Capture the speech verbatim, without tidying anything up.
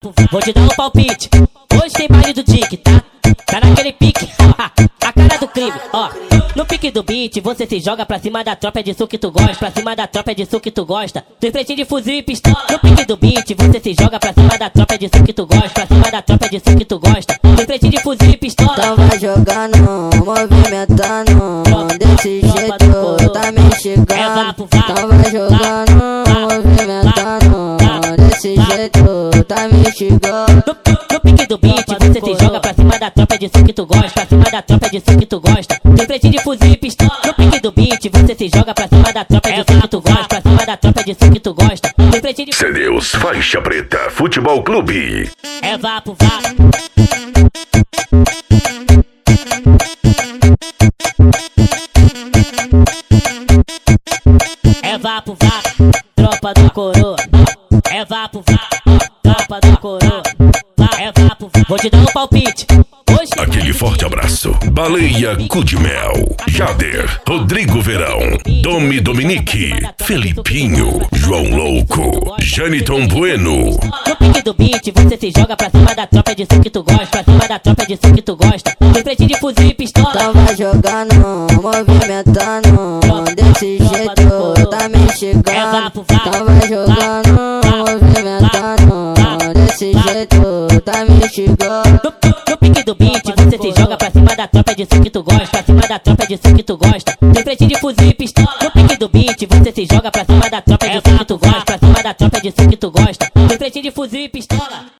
Vou te dar um palpite. Hoje tem baile do Dick, tá? Tá naquele pique, a cara do crime, ó. No pique do beat, você se joga pra cima da tropa, é disso que tu gosta. Pra cima da tropa, é disso que tu gosta. Tu frente de fuzil e pistola. No pique do beat, você se joga pra cima da tropa, é disso que tu gosta. Pra cima da tropa, é disso que tu gosta. Tu frente de fuzil e pistola. Então vai jogando, movimentando, desse jeito tá me instigando. Então vai jogando, movimentando, desse jeito tá me instigando. No, no pique do beat, você se joga pra cima da tropa, é disso que tu gosta. Pra cima da tropa, é disso que tu gosta. Tu frente de fuzil e pistola. No pique do beat, você se joga pra cima da tropa, é disso que tu gosta. Pra cima da tropa, é disso que tu gosta. Tu frente de Cedeus Faixa Preta Futebol Clube. É vapo, vapo. É vapo, vapo, tropa do coroa. É vapo, vapo, tropa do coroa. É vapo, vapo. Vou te dar um palpite. Hoje Aquele forte abraço. Baleia Cudimel, Jader, Rodrigo Verão, Domi Dominique, Felipinho, João Louco, Janiton Bueno. No pique do beat, você se joga pra cima da tropa, é disso que tu gosta. Pra cima da tropa, é disso que tu gosta. Tu frente de fuzil e pistola. Então vai jogando, movimentando, desse jeito tá me instigando. Então vai jogando, movimentando, desse jeito tá me instigando. No, no pique do beat, você se joga pra cima da tropa, é disso que tu gosta. Pra cima da tropa, é disso que tu gosta. Tu frente de fuzil e pistola. No pique do beat, você se joga pra cima da tropa, é disso que tu gosta. Pra cima da tropa, é disso que tu gosta. Tu frente de fuzil e pistola.